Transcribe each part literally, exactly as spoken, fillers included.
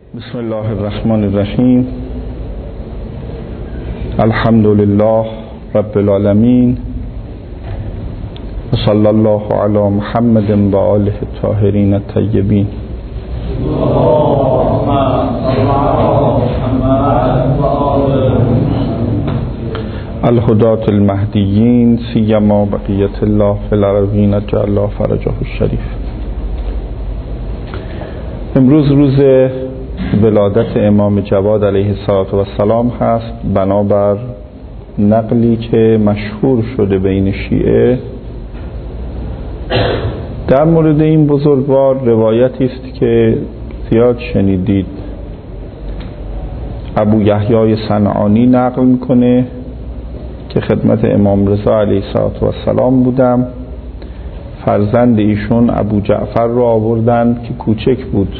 بسم الله الرحمن الرحیم. الحمد لله رب العالمین و صلی الله علی محمد و آله الطاهرین الطیبین. الهداة المهدیین سیما بقیت الله فی الارضین اجعل الله فرجه الشریف. امروز روز ولادت امام جواد علیه السلام هست. بنابر نقلی که مشهور شده بین شیعه در مورد این بزرگوار روایتی است که زیاد شنیدید. ابو یحیی صنعانی نقل میکنه که خدمت امام رضا علیه السلام بودم. فرزند ایشون ابو جعفر رو آوردن که کوچک بود.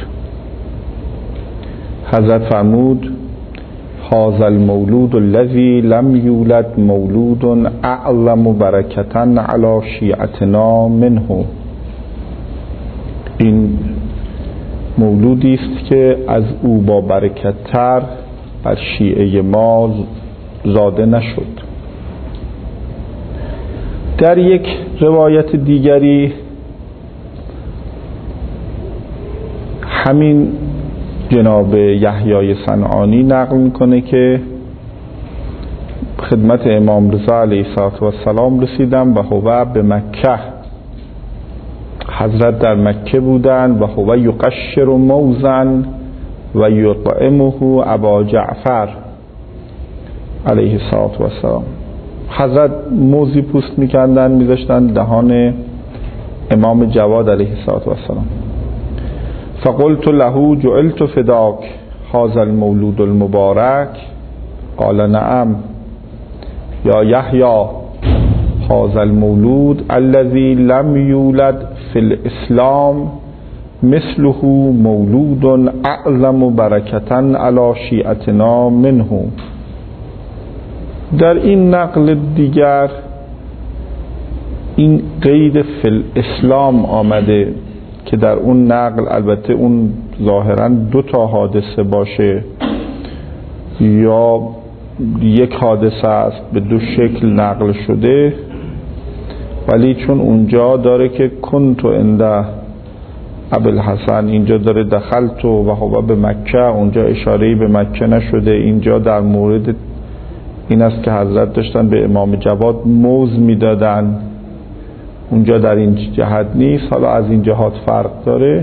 حضرت فرمود هذا المولود الذي لم یولد مولود اعظم برکتا علی شیعتنا منه. این مولودی است که از او با برکت‌تر بر شیعه ما زاده نشد. در یک روایت دیگری همین جناب یحیی صنعانی نقل میکنه که خدمت امام رضا علیه السلام رسیدم و هو به مکه. حضرت در مکه بودند و هو یقشر موزن و یطعمه ابا جعفر علیه السلام. حضرت موزی پوست میکندن میذاشتن دهان امام جواد علیه السلام. فقلت له جعلت فداک هذا المولود المبارک قال نعم یا یحیی هذا المولود الذي لم یولد فی الاسلام مثله مولود اعظم برکتا علی شیعتنا منه. در این نقل دیگر این قید فی الاسلام آمده که در اون نقل البته اون ظاهرا دو تا حادثه باشه یا یک حادثه است به دو شکل نقل شده، ولی چون اونجا داره که کنتو عند ابوالحسن، اینجا داره دخلت و هو به مکه، اونجا اشاره‌ای به مکه نشده. اینجا در مورد این است که حضرت داشتن به امام جواد موز میدادن، اونجا در این جهت نیست. حالا از این جهات فرق داره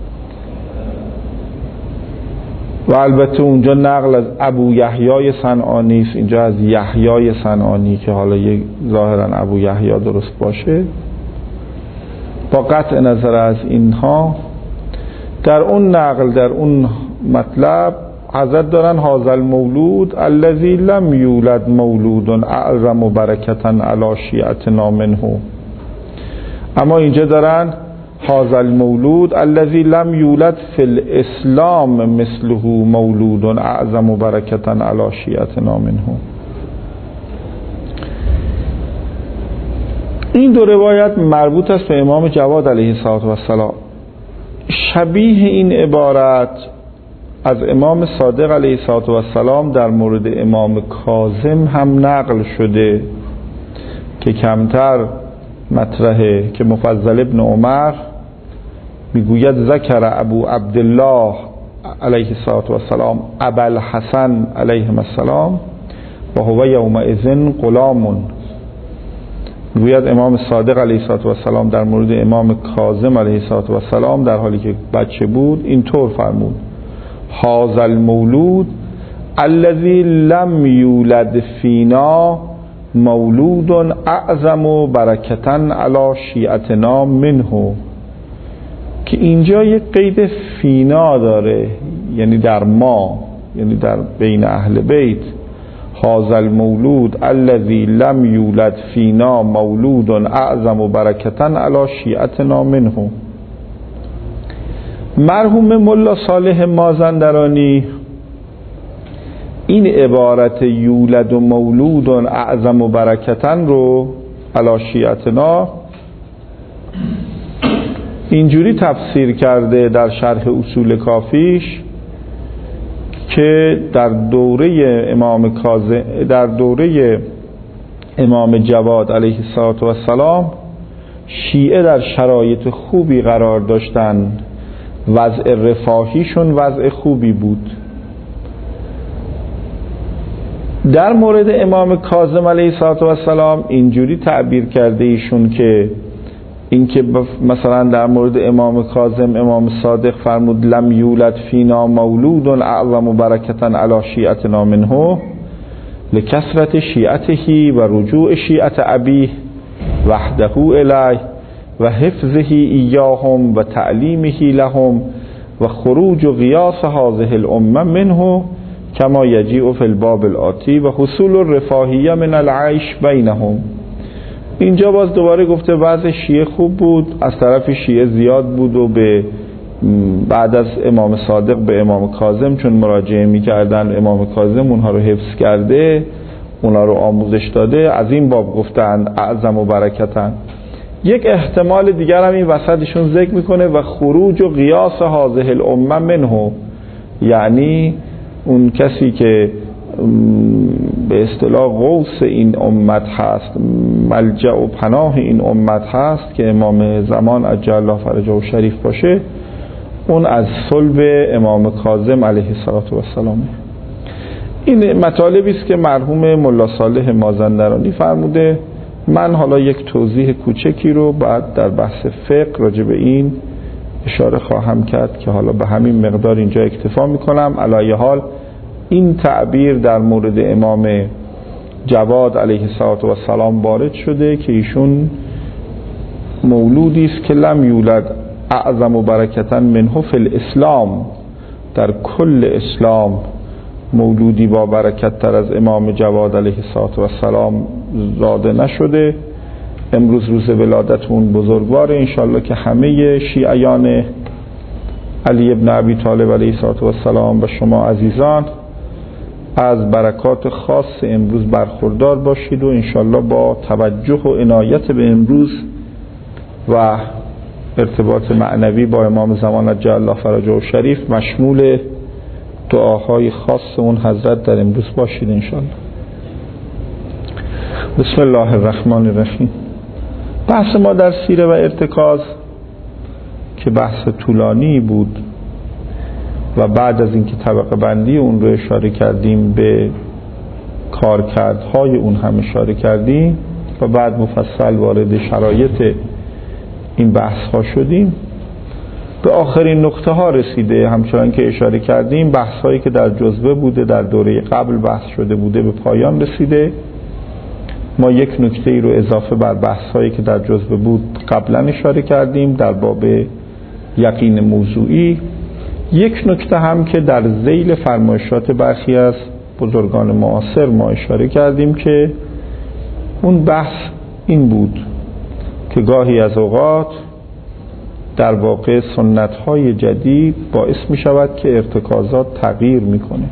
و البته اونجا نقل از ابو یحیی صنعانی است، اینجا از یحیی صنعانی که حالا یک ظاهرا ابو یحیی درست باشه. با قطع نظر از اینها در اون نقل در اون مطلب حضرت دارن هذا المولود الذي لم یولد مولود اعظم برکتا علی شیعتنا منه. اما اینجا دارن هذا المولود الذي لم یولد فی الاسلام مثله مولود اعظم برکتا علی شیعتنا منه. این دو روایت مربوط است به امام جواد علیه السلام. شبیه این عبارت از امام صادق علیه السلام در مورد امام کاظم هم نقل شده که کمتر مطرحه، که مفضل ابن عمر میگوید ذکر ابو عبدالله علیه السلام ابوالحسن علیه السلام و هو یومئذ غلام. میگوید امام صادق علیه السلام در مورد امام کاظم علیه السلام در حالی که بچه بود اینطور فرمود هذا المولود الذي لم یولد فینا مولود اعظم برکتا علی شیعتنا منه. که اینجا یک قید فینا داره، یعنی در ما، یعنی در بین اهل بیت. هذا المولود الذي لم یولد فینا مولود اعظم برکتا علی شیعتنا منه. مرحوم ملا صالح مازندرانی این عبارت یولد و مولود اعظم و برکتن رو علی شیعتنا اینجوری تفسیر کرده در شرح اصول کافیش که در دوره امام کاظم در دوره امام جواد علیه السلام شیعه در شرایط خوبی قرار داشتن، وضع رفاهیشون وضع خوبی بود. در مورد امام کاظم علیه السلام اینجوری تعبیر کرده ایشون که اینکه مثلا در مورد امام کاظم امام صادق فرمود لم یولد فینا مولود اعظم برکتا علی شیعتنا منه لکثرت شیعته و رجوع شیعت ابیه وحده الیه و حفظه ایاهم و تعلیمه لهم و خروج و قیاس هذه الامه منه کما یجیء فی الباب الآتی و حصول الرفاهیه من العیش بینهم. اینجا باز دوباره گفته وضع شیعه خوب بود، از طرف شیعه زیاد بود و به بعد از امام صادق به امام کاظم چون مراجعه می‌کردن امام کاظم اونها رو حفظ کرده، اونها رو آموزش داده، از این باب گفتن اعظم و برکتن. یک احتمال دیگر هم این وسطشون ذکر میکنه و خروج و قیاس هذه الامه منه، یعنی اون کسی که به اصطلاح غوث این امت هست، ملجأ و پناه این امت هست که امام زمان عجل الله فرجه و شریف باشه، اون از صلب امام کاظم علیه السلام. این مطالبی است که مرحوم ملا صالح مازندرانی فرموده. من حالا یک توضیح کوچکی رو بعد در بحث فقه راجع به این اشاره خواهم کرد که حالا به همین مقدار اینجا اکتفا میکنم. علی حال این تعبیر در مورد امام جواد علیه السلام وارد شده که ایشون مولودی است که لم یولد اعظم و برکتا منه فی الاسلام، در کل اسلام مولودی با برکت تر از امام جواد علیه السلام زاده نشده. امروز روز ولادت اون بزرگواره، انشالله که همه شیعیان علی ابن ابی طالب علیه السلام و شما عزیزان از برکات خاص امروز برخوردار باشید و انشالله با توجه و عنایت به امروز و ارتباط معنوی با امام زمان عجل الله فرجه و شریف مشمول دعاهای خاص اون حضرت در امروز باشید انشالله. بسم الله الرحمن الرحیم. بحث ما در سیره و ارتکاز که بحث طولانی بود و بعد از اینکه طبقه بندی اون رو اشاره کردیم به کارکردهای اون هم اشاره کردیم و بعد مفصل وارد شرایط این بحث ها شدیم، به آخرین نقطه ها رسیده. همچنان که اشاره کردیم بحث هایی که در جزوه بوده در دوره قبل بحث شده بوده به پایان رسیده. ما یک نکته ای رو اضافه بر بحث هایی که در جزوه بود قبلا اشاره کردیم در باب یقین موضوعی. یک نکته هم که در ذیل فرمایشات برخی از بزرگان معاصر ما اشاره کردیم که اون بحث این بود که گاهی از اوقات در واقع سنت‌های جدید باعث می شود که ارتکازات تغییر میکنه.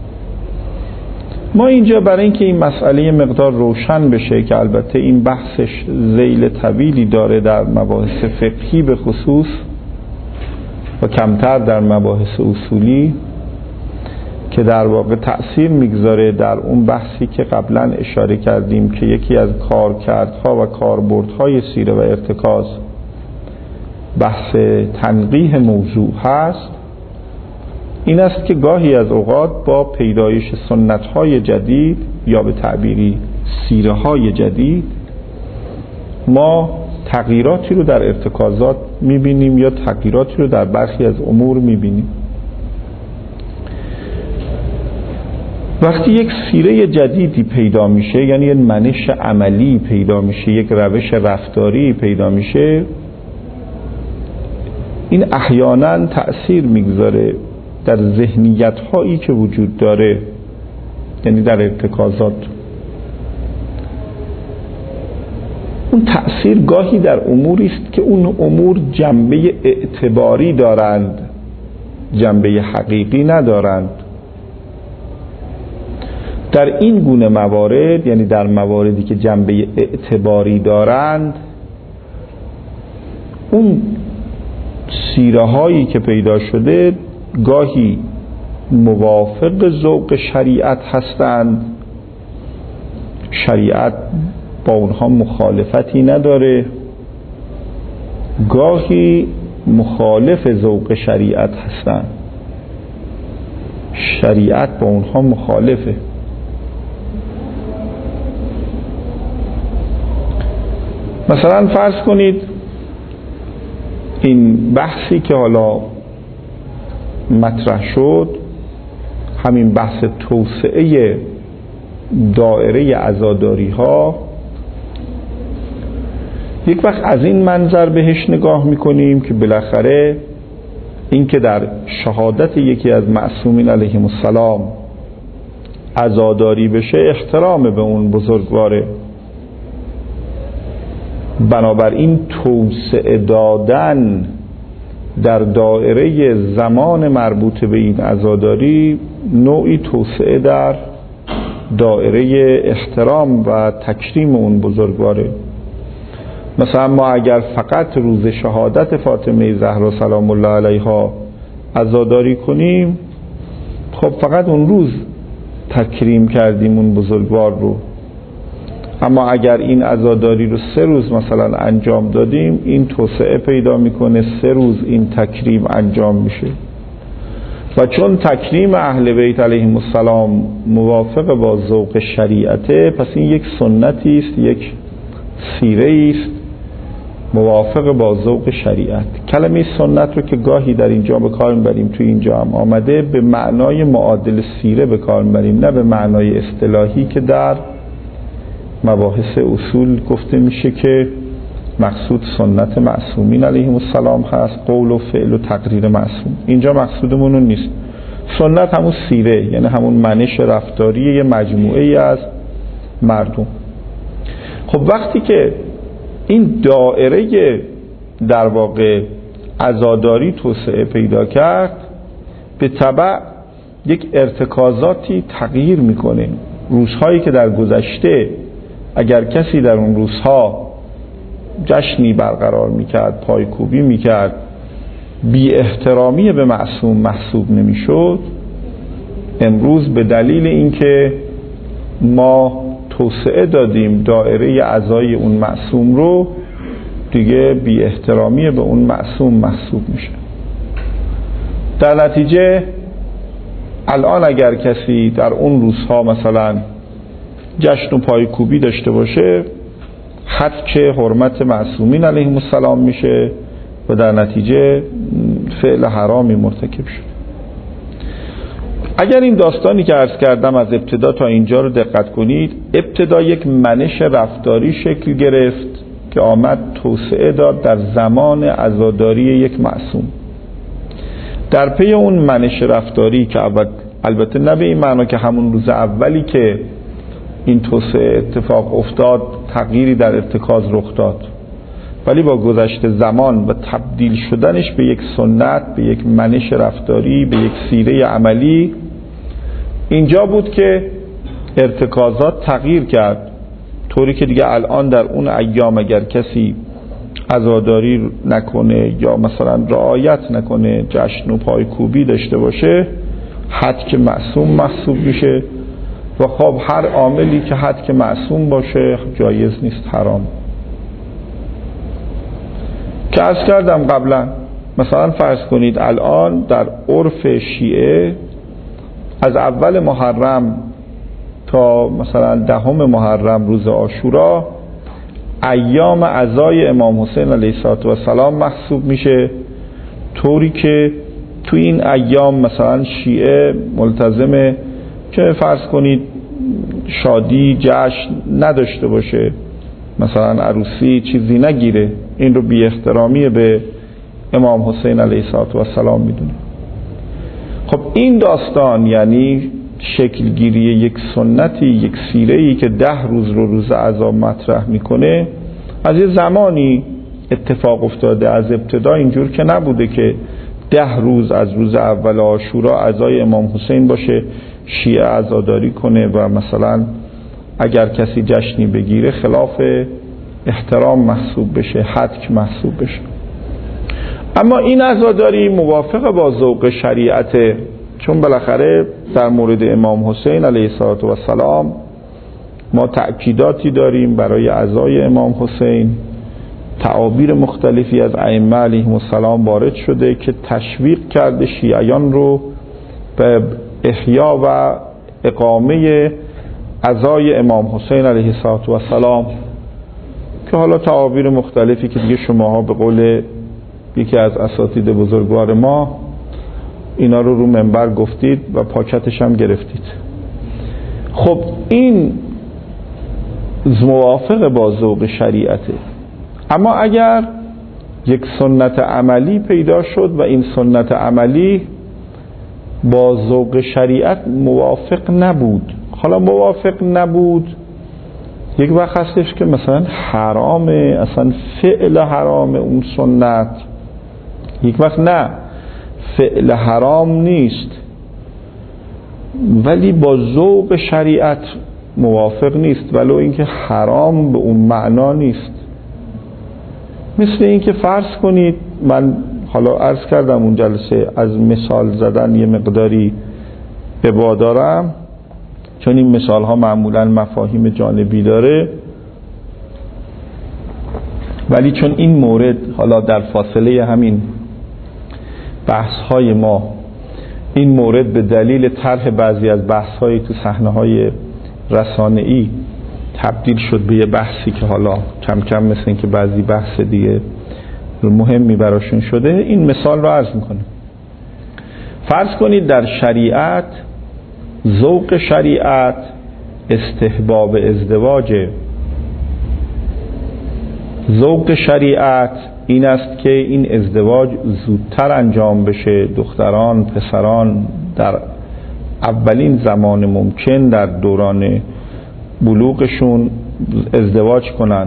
ما اینجا برای اینکه این مسئله مقدار روشن بشه که البته این بحثش ذیل طویلی داره در مباحث فقهی به خصوص و کمتر در مباحث اصولی که در واقع تأثیر میگذاره در اون بحثی که قبلا اشاره کردیم که یکی از کارکردها و کاربردهای سیره و ارتکاز بحث تنقیح موضوع هست. این است که گاهی از اوقات با پیدایش سنت‌های جدید یا به تعبیری سیره‌های جدید ما تغییراتی رو در ارتکازات می‌بینیم یا تغییراتی رو در برخی از امور می‌بینیم. وقتی یک سیره جدیدی پیدا میشه، یعنی یک منش عملی پیدا میشه، یک روش رفتاری پیدا میشه، این احیانا تأثیر میگذاره در ذهنیت هایی که وجود داره، یعنی در ارتکازات. اون تأثیر گاهی در اموری است که اون امور جنبه اعتباری دارند، جنبه حقیقی ندارند. در این گونه موارد، یعنی در مواردی که جنبه اعتباری دارند، اون سیره هایی که پیدا شده گاهی موافق ذوق شریعت هستند، شریعت با اونها مخالفتی نداره، گاهی مخالف ذوق شریعت هستند، شریعت با اونها مخالفه. مثلا فرض کنید این بحثی که حالا مطرح شد، همین بحث توسعه دایره عزاداری ها، یک وقت از این منظر بهش نگاه میکنیم که بالاخره این که در شهادت یکی از معصومین علیهم السلام عزاداری بشه احترام به اون بزرگواره، بنابراین توسعه دادن در دایره زمان مربوط به این عزاداری نوعی توسعه در دایره احترام و تکریم اون بزرگواره. مثلا ما اگر فقط روز شهادت فاطمه زهرا سلام الله علیها عزاداری کنیم، خب فقط اون روز تکریم کردیم اون بزرگوار رو، اما اگر این عزاداری رو سه روز مثلا انجام دادیم، این توسعه پیدا میکنه، سه روز این تکریم انجام میشه. و چون تکریم اهل بیت علیهم السلام موافق با ذوق شریعته، پس این یک سنتی است، یک سیره است موافق با ذوق شریعت. کلمه سنت رو که گاهی در اینجا به کار میبریم، توی اینجا هم آمده، به معنای معادل سیره به کار میبریم، نه به معنای اصطلاحی که در مباحث اصول گفته میشه که مقصود سنت معصومین علیهم السلام هست، قول و فعل و تقریر معصوم. اینجا مقصودمون اون نیست. سنت همون سیره، یعنی همون منش رفتاری یه مجموعه ای از مردم. خب وقتی که این دایره در واقع عزاداری توسعه پیدا کرد، به تبع یک ارتکازاتی تغییر میکنه. روزهایی که در گذشته اگر کسی در اون روزها جشنی برقرار میکرد، پایکوبی میکرد، بی احترامی به معصوم محسوب نمیشد، امروز به دلیل اینکه ما توسعه دادیم دایره عزای اون معصوم رو، دیگه بی احترامی به اون معصوم محسوب میشه. در نتیجه الان اگر کسی در اون روزها مثلا جشن و پایکوبی داشته باشه، هتک حرمت معصومین علیهم السلام میشه و در نتیجه فعل حرامی مرتکب شد. اگر این داستانی که عرض کردم از ابتدا تا اینجا رو دقت کنید، ابتدا یک منش رفتاری شکل گرفت که آمد توسعه داد در زمان عزاداری یک معصوم. در پی اون منش رفتاری که البته نه به این معنا که همون روز اولی که این توسعه اتفاق افتاد تغییری در ارتکاز رخ داد، ولی با گذشت زمان و تبدیل شدنش به یک سنت، به یک منش رفتاری، به یک سیره عملی، اینجا بود که ارتکازات تغییر کرد، طوری که دیگه الان در اون ایام اگر کسی عزاداری نکنه یا مثلا رعایت نکنه، جشن و پایکوبی داشته باشه، هتک معصوم محسوب میشه. و خب هر عاملی که هتک معصوم باشه جایز نیست، حرام. که عرض کردم قبلا، مثلا فرض کنید الان در عرف شیعه از اول محرم تا مثلا دهم محرم روز عاشورا ایام عزای امام حسین علیه السلام محسوب میشه، طوری که تو این ایام مثلا شیعه ملتزمه که فرض کنید شادی جشن نداشته باشه، مثلا عروسی چیزی نگیره، این رو بی احترامی به امام حسین علیه السلام میدونه. خب این داستان یعنی شکلگیری یک سنتی، یک سیره‌ای که ده روز رو روز عزا مطرح میکنه، از یه زمانی اتفاق افتاده. از ابتدا اینجور که نبوده که ده روز از روز اول عاشورا عزای امام حسین باشه، شیعه عزاداری کنه و مثلا اگر کسی جشنی بگیره خلاف احترام محسوب بشه، هتک محسوب بشه. اما این عزاداری موافق با ذوق شریعت، چون بالاخره در مورد امام حسین علیه السلام ما تأکیداتی داریم برای عزای امام حسین. تعابیر مختلفی از ائمه علیهم السلام وارد شده که تشویق کرده شیعیان رو به احیا و اقامه عزای امام حسین علیه السلام، که حالا تعابیر مختلفی که دیگه شماها به قول یکی از اساتید بزرگوار ما اینا رو رو منبر گفتید و پاکتش هم گرفتید. خب این موافق با ذوق شریعته، اما اگر یک سنت عملی پیدا شد و این سنت عملی با ذوق شریعت موافق نبود، حالا موافق نبود یک وقت هستش که مثلا حرامه، اصلا فعل حرام اون سنت، یک وقت نه فعل حرام نیست ولی با ذوق شریعت موافق نیست، ولو اینکه حرام به اون معنا نیست. مثل اینکه فرض کنید، من حالا عرض کردم اون جلسه از مثال زدن یه مقداری ابا دارم، چون این مثال ها معمولا مفاهیم جانبی داره، ولی چون این مورد حالا در فاصله همین بحث های ما این مورد به دلیل طرح بعضی از بحث های تو صحنه های رسانه‌ای تبدیل شد به یه بحثی که حالا کم کم مثل این که بعضی بحث دیگه مهمی براشون شده، این مثال رو عرض میکنم. فرض کنید در شریعت، ذوق شریعت استحباب ازدواجه. ذوق شریعت این است که این ازدواج زودتر انجام بشه، دختران پسران در اولین زمان ممکن در دوران بلوغشون ازدواج کنن.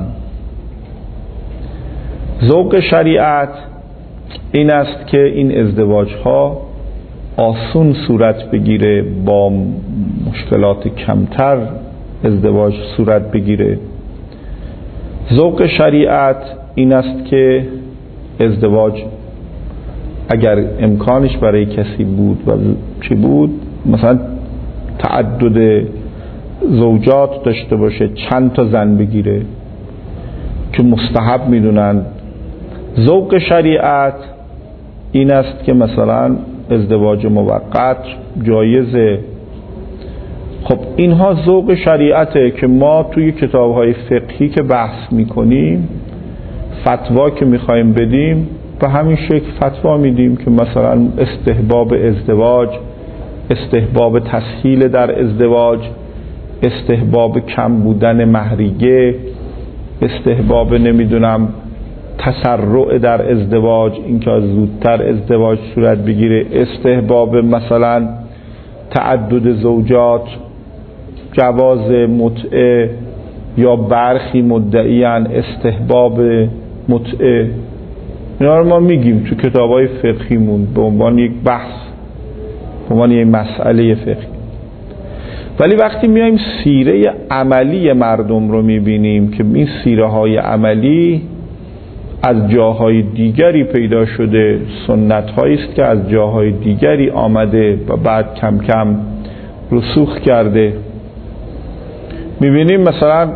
ذوق شریعت این است که این ازدواج ها آسون صورت بگیره، با مشکلات کمتر ازدواج صورت بگیره. ذوق شریعت این است که ازدواج اگر امکانش برای کسی بود و چی بود، مثلا تعدد زوجات داشته باشه، چند تا زن بگیره که مستحب میدونن. ذوق شریعت این است که مثلا ازدواج موقت جایزه. خب اینها ذوق شریعته که ما توی کتاب‌های فقهی که بحث میکنیم، فتوا که میخوایم بدیم، به همین شکل فتوا میدیم که مثلا استحباب ازدواج، استحباب تسهیل در ازدواج، استحباب کم بودن مهریه، استحباب نمیدونم تسرع در ازدواج، اینکه زودتر ازدواج صورت بگیره، استحباب مثلا تعدد زوجات، جواز متعه، یا برخی مدعیان استحباب متعه. اینا رو ما میگیم تو کتابای فقهیمون به عنوان یک بحث، به عنوان یک مسئله فقهی. ولی وقتی میایم سیره عملی مردم رو میبینیم که این سیره های عملی از جاهای دیگری پیدا شده، سنت هایی است که از جاهای دیگری آمده و بعد کم کم رسوخ کرده، میبینیم مثلا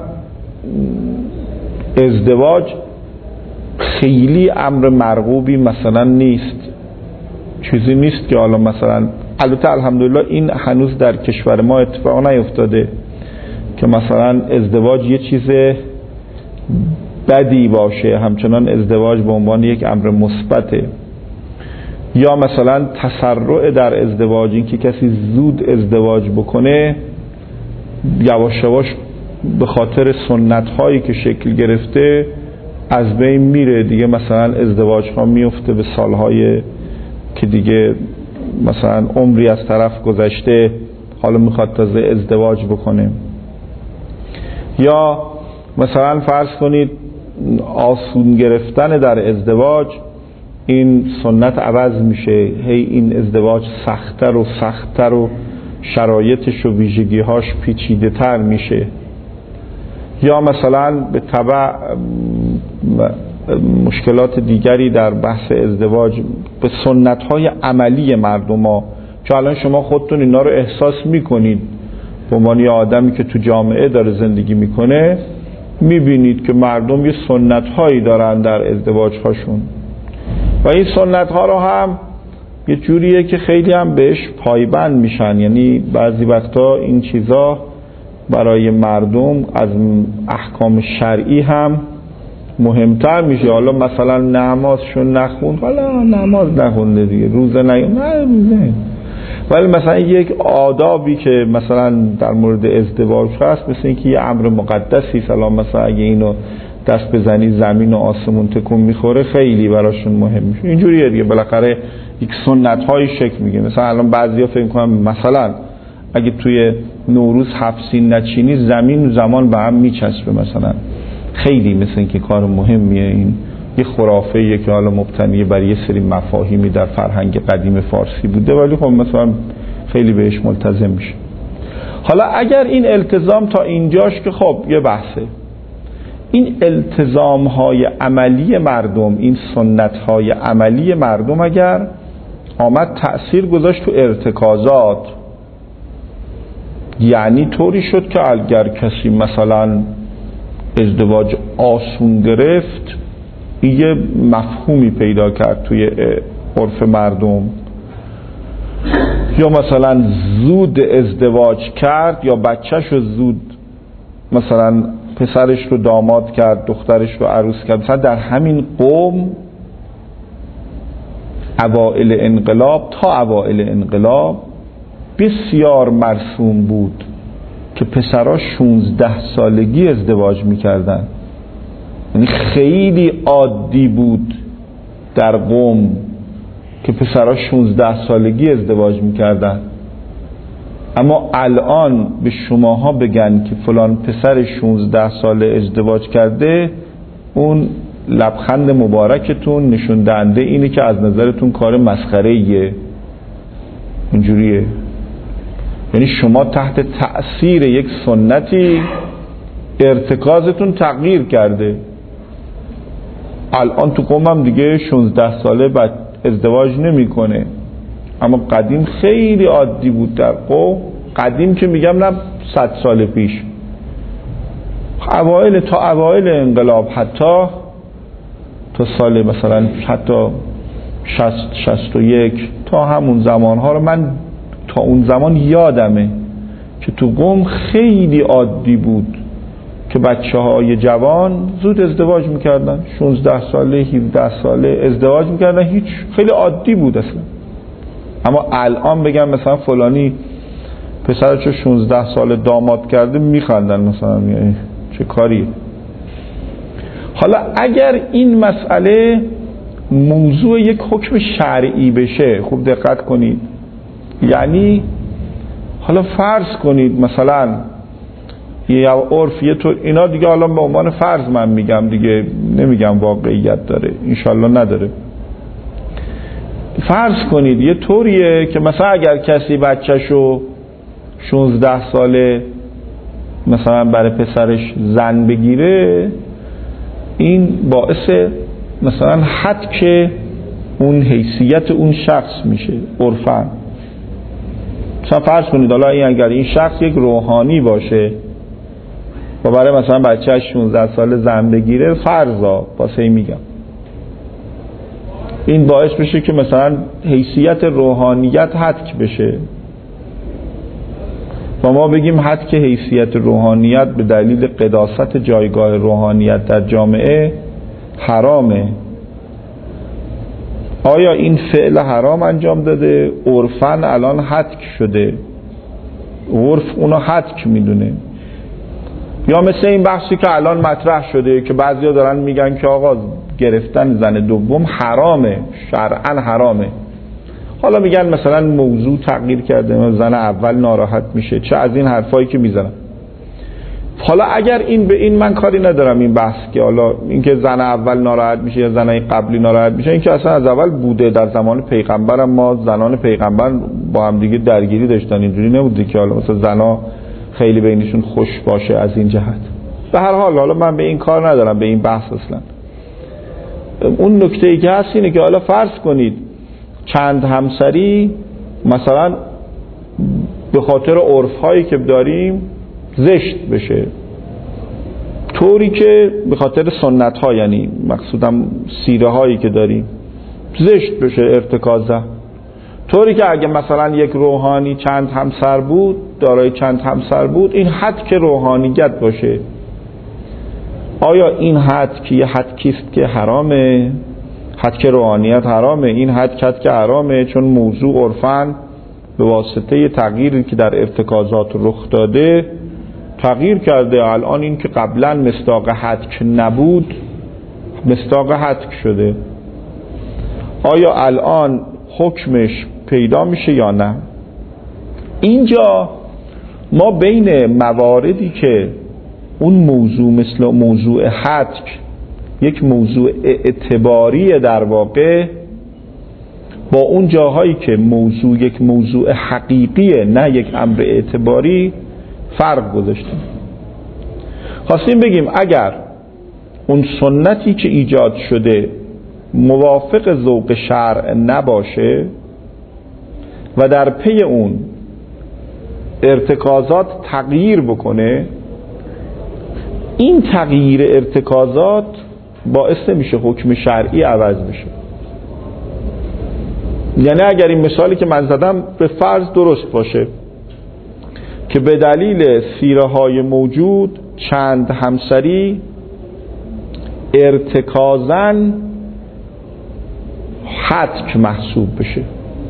ازدواج خیلی امر مرغوبی مثلا نیست، چیزی نیست که حالا مثلا، البته الحمدلله این هنوز در کشور ما اتفاق نیفتاده که مثلا ازدواج یه چیز بدی باشه، همچنان ازدواج به عنوان یک امر مثبته. یا مثلا تسرع در ازدواج، این که کسی زود ازدواج بکنه یواش یواش به خاطر سنت هایی که شکل گرفته از بین میره دیگه، مثلا ازدواج ها میفته به سالهای که دیگه مثلا عمری از طرف گذشته، حالا میخواد تازه ازدواج بکنه. یا مثلا فرض کنید آسون گرفتن در ازدواج، این سنت عوض میشه، هی این ازدواج سخت‌تر و سخت‌تر و شرایطش و ویژگی‌هاش پیچیده تر میشه. یا مثلا به تبع مشکلات دیگری در بحث ازدواج به سنت‌های عملی مردم ها چون الان شما خودتون اینا رو احساس میکنید به عنوان یه آدمی که تو جامعه داره زندگی میکنه، میبینید که مردم یه سنت هایی دارن در ازدواج هاشون و این سنت ها رو هم یه جوریه که خیلی هم بهش پایبند میشن. یعنی بعضی وقتا این چیزا برای مردم از احکام شرعی هم مهمتر میشه. حالا مثلا نمازشون نخوند، حالا نماز نخونده دیگه، روزه نه نه روزه، ولی مثلا یک آدابی که مثلا در مورد ازدواج هست، مثل اینکه یه امر مقدسی، سلام مثلا اگه اینو دست بزنی زمین و آسمون تکون میخوره، خیلی براشون مهم میشه. اینجوریه دیگه، بالاخره یک سنت های شکل میگه. مثلا الان بعضیا فکر میکنن مثلا اگه توی نوروز هفت سین نچینی زمین و زمان به هم میچسبه، مثلا خیلی مثل اینکه کار مهمیه. این یه خرافه‌ایه که حالا مبتنی بر یه سری مفاهیمی در فرهنگ قدیم فارسی بوده، ولی خب مثلا خیلی بهش ملتزم میشه. حالا اگر این التزام تا اینجاش که خب یه بحثه، این التزام های عملی مردم، این سنت های عملی مردم اگر آمد تأثیر گذاشت تو ارتکازات، یعنی طوری شد که اگر کسی مثلا ازدواج آسون گرفت، یه مفهومی پیدا کرد توی عرف مردم، یا مثلا زود ازدواج کرد یا بچهش رو زود مثلا پسرش رو داماد کرد، دخترش رو عروس کرد. مثلا در همین قوم اوائل انقلاب تا اوائل انقلاب بسیار مرسوم بود که پسرها شونزده سالگی ازدواج میکردن. یعنی خیلی عادی بود در قوم که پسرها شونزده سالگی ازدواج میکردن. اما الان به شماها بگن که فلان پسر شونزده ساله ازدواج کرده، اون لبخند مبارکتون نشون دهنده اینه که از نظرتون کار مسخره‌ایه. اینجوریه. یعنی شما تحت تأثیر یک سنتی ارتکازتون تغییر کرده. الان تو قومم دیگه شانزده ساله بعد ازدواج نمیکنه، اما قدیم خیلی عادی بود در قوم. قدیم که میگم نه صد سال پیش، اوایل تا اوایل انقلاب، حتی تا سال مثلا حتی شصت شصت و یک، تا همون زمانها رو من تا اون زمان یادمه که تو قوم خیلی عادی بود که بچه های جوان زود ازدواج میکردن، شانزده ساله هفده ساله ازدواج میکردن، هیچ، خیلی عادی بود اصلا. اما الان بگم مثلا فلانی پسرشو شانزده ساله داماد کرده، میخندن مثلا، یعنی چه کاری. حالا اگر این مسئله موضوع یک حکم شرعی بشه، خوب دقت کنید، یعنی حالا فرض کنید مثلا یه عرف یه طور، اینا دیگه حالا به عنوان فرض من میگم دیگه، نمیگم واقعیت داره، انشالله نداره. فرض کنید یه طوریه که مثلا اگر کسی بچهشو شانزده ساله مثلا برای پسرش زن بگیره، این باعث مثلا حدک اون حیثیت اون شخص میشه عرفاً. مثلا فرض کنید حالا این اگر این شخص یک روحانی باشه و برای مثلا بچه‌اش شانزده ساله زن بگیره، فرضا واسه میگم، این باعث بشه که مثلا حیثیت روحانیت حدک بشه و ما بگیم حدک حیثیت روحانیت به دلیل قداست جایگاه روحانیت در جامعه حرامه. آیا این فعل حرام انجام داده؟ عرفاً الان حدک شده، عرف اونو حدک میدونه. یا مثل این بحثی که الان مطرح شده که بعضیا دارن میگن که آقا گرفتن زن دوم حرامه، شرعاً حرامه. حالا میگن مثلا موضوع تغییر کرده، زن اول ناراحت میشه، چه از این حرفایی که میزنن. حالا اگر این به این من کاری ندارم، این بحث که حالا اینکه زن اول ناراحت میشه یا زنای قبلی ناراحت میشه، این که اصلا از اول بوده. در زمان پیغمبر هم ما زنان پیغمبر با هم دیگه درگیری داشتن، اینجوری نبوده که حالا مثلا زنا خیلی بینشون خوش باشه از این جهت. به هر حال حالا من به این کار ندارم، به این بحث اصلا. اون نکته ای که هست اینه که حالا فرض کنید چند همسری مثلا به خاطر عرف هایی که داریم زشت بشه، طوری که به خاطر سنت ها، یعنی مقصودم سیره هایی که داریم زشت بشه ارتکازه، طوری که اگه مثلا یک روحانی چند همسر بود، دارای چند همسر بود، این حد که روحانیت باشه. آیا این حد که یه حد کیست که حرامه؟ حد که روحانیت حرامه؟ این حد حد که حرامه، چون موضوع عرفاً به واسطه تغییری که در ارتکازات رخ داده تغییر کرده. الان این که قبلا مصداق حدک نبود مصداق حدک شده. آیا الان حکمش پیدا میشه یا نه؟ اینجا ما بین مواردی که اون موضوع مثل موضوع حدک یک موضوع اعتباریه در واقع، با اون جاهایی که موضوع یک موضوع حقیقیه نه یک امر اعتباری فرق گذاشتیم. خواستیم بگیم اگر اون سنتی که ایجاد شده موافق ذوق شرع نباشه و در پی اون ارتکازات تغییر بکنه، این تغییر ارتکازات باعث میشه حکم شرعی عوض بشه. یعنی اگر این مثالی که من زدم به فرض درست باشه که به دلیل سیره های موجود چند همسری ارتکازاً حدک محسوب بشه،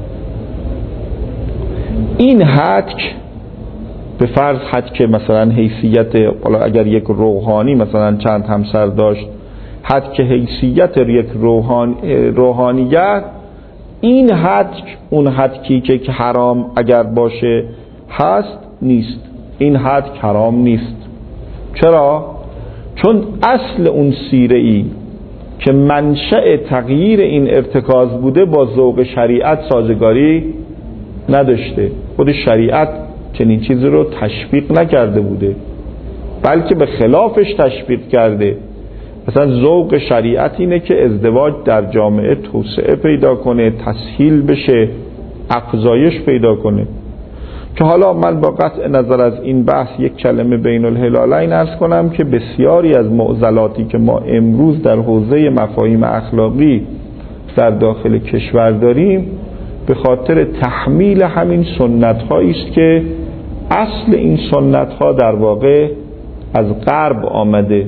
این حدک به فرض حدک مثلا حیثیت، حالا اگر یک روحانی مثلا چند همسر داشت، حدک حیثیت یک روحان روحانیت، این حدک اون حدکی که حرام اگر باشه هست نیست، این حدک حرام نیست. چرا؟ چون اصل اون سیره ای که منشأ تغییر این ارتکاز بوده با ذوق شریعت سازگاری نداشته. خود شریعت چنین چیزی رو تشویق نکرده بوده، بلکه به خلافش تشویق کرده. مثلا ذوق شریعت اینه که ازدواج در جامعه توسعه پیدا کنه، تسهیل بشه، افزایش پیدا کنه. که حالا من با قطع نظر از این بحث یک کلمه بین الهلالین عرض کنم که بسیاری از معضلاتی که ما امروز در حوزه مفاهیم اخلاقی در داخل کشور داریم به خاطر تحمیل همین سنت هایی است که اصل این سنت ها در واقع از غرب آمده.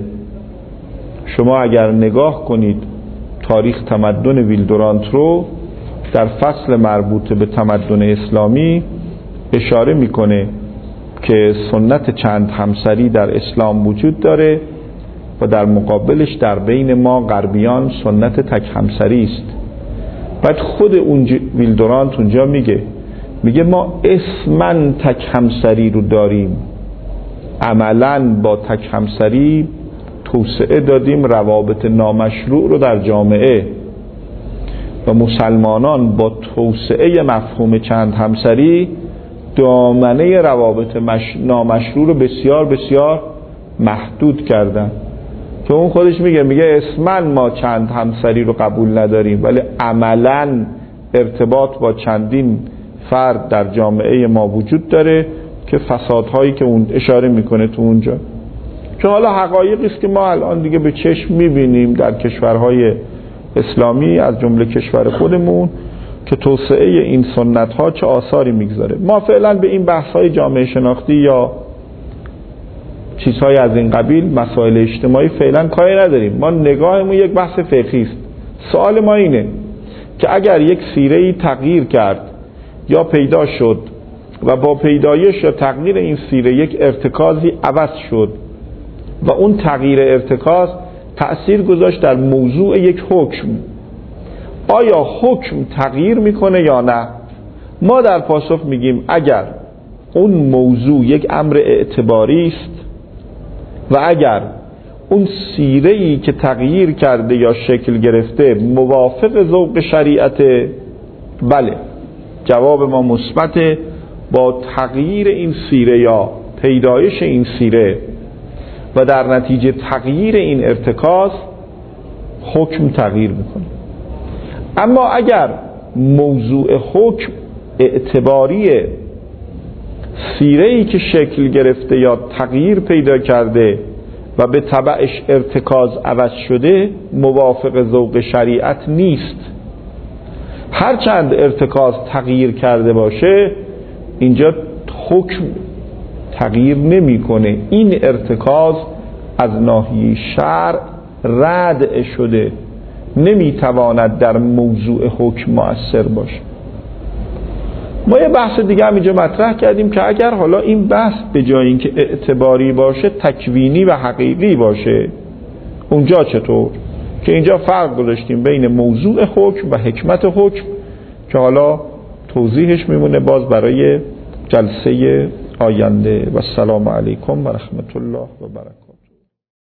شما اگر نگاه کنید تاریخ تمدن ویلدورانت رو در فصل مربوط به تمدن اسلامی اشاره میکنه که سنت چند همسری در اسلام وجود داره و در مقابلش در بین ما غربیان سنت تک همسری است. بعد خود اونجا ویلدورانت اونجا میگه میگه ما اسمن تک همسری رو داریم، عملاً با تک همسری توسعه دادیم روابط نامشروع رو در جامعه و مسلمانان با توسعه مفهوم چند همسری دامنه روابط مش... نامشروع رو بسیار بسیار محدود کردن. که اون خودش میگه میگه اسماً ما چند همسری رو قبول نداریم ولی عملاً ارتباط با چندین فرد در جامعه ما وجود داره که فسادهایی که اون اشاره میکنه تو اونجا. که حالا حقایقی است که ما الان دیگه به چشم میبینیم در کشورهای اسلامی از جمله کشور خودمون که توسعه این سنت ها چه آثاری میگذاره. ما فعلا به این بحث های جامعه شناختی یا چیزهای از این قبیل مسائل اجتماعی فعلا کاری نداریم. ما نگاهمون یک بحث فقهی است. سوال ما اینه که اگر یک سیره‌ای تغییر کرد یا پیدا شد و با پیدایش یا تغییر این سیره یک ارتکازی عوض شد و اون تغییر ارتکاز تأثیر گذاشت در موضوع یک حکم، آیا حکم تغییر میکنه یا نه؟ ما در پاسخ میگیم اگر اون موضوع یک امر اعتباری است و اگر اون سیره‌ای که تغییر کرده یا شکل گرفته موافق ذوق شریعت، بله، جواب ما مثبت. با تغییر این سیره یا پیدایش این سیره و در نتیجه تغییر این ارتکاز حکم تغییر میکنه. اما اگر موضوع حکم اعتباری سیره‌ای که شکل گرفته یا تغییر پیدا کرده و به تبعش ارتکاز عوض شده موافق ذوق شریعت نیست. هرچند ارتکاز تغییر کرده باشه اینجا حکم تغییر نمی‌کنه. این ارتکاز از ناحیه شرع رد شده، نمیتواند در موضوع حکم مؤثر باشه. ما یه بحث دیگه هم اینجا مطرح کردیم که اگر حالا این بحث به جای اینکه اعتباری باشه تکوینی و حقیقی باشه، اونجا چطور؟ که اینجا فرق گذاشتیم بین موضوع حکم و حکمت حکم که حالا توضیحش میمونه باز برای جلسه آینده. و السلام علیکم و رحمت الله و برکاته.